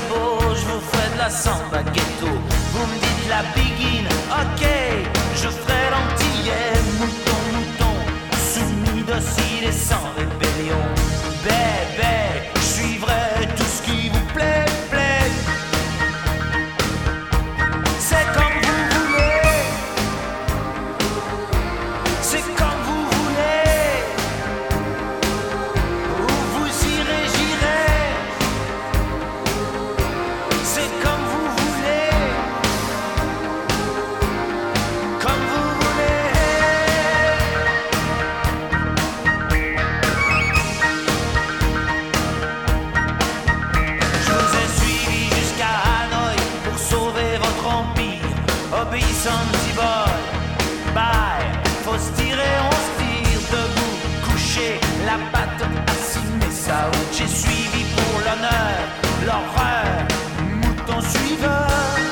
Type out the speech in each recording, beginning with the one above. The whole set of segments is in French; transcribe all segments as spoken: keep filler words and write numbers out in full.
beau, je vous ferai de la samba ghetto. Vous me dites la biguine, ok, je ferai l'antillais. Mouton, mouton, soumis, docile et sans rébellion. Bébé, je suivrai tout ce qui vous plaît, plaît. C'est comme vous voulez, c'est comme vous voulez. Où vous irez, j'irai. C'est comme vous voulez, comme vous voulez. Je vous ai suivi jusqu'à Hanoï pour sauver votre empire. Obéissant petit boy, bye. Faut se tirer, on se tire debout, coucher la patte assis, mais ça où j'ai suivi pour l'honneur, l'horreur, mouton suiveur.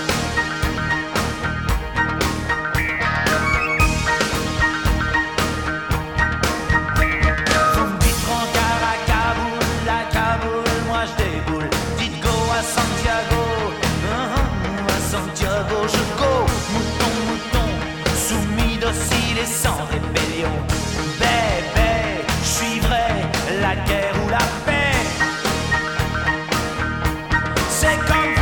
Vous me dites rencard à Kaboul, à Kaboul, moi je déboule. Dites go à Santiago, uh-huh, à Santiago je go. Mouton, mouton, soumis, docile et sans rébellion. Bébé, je suivrai la guerre ou la paix. C'est comme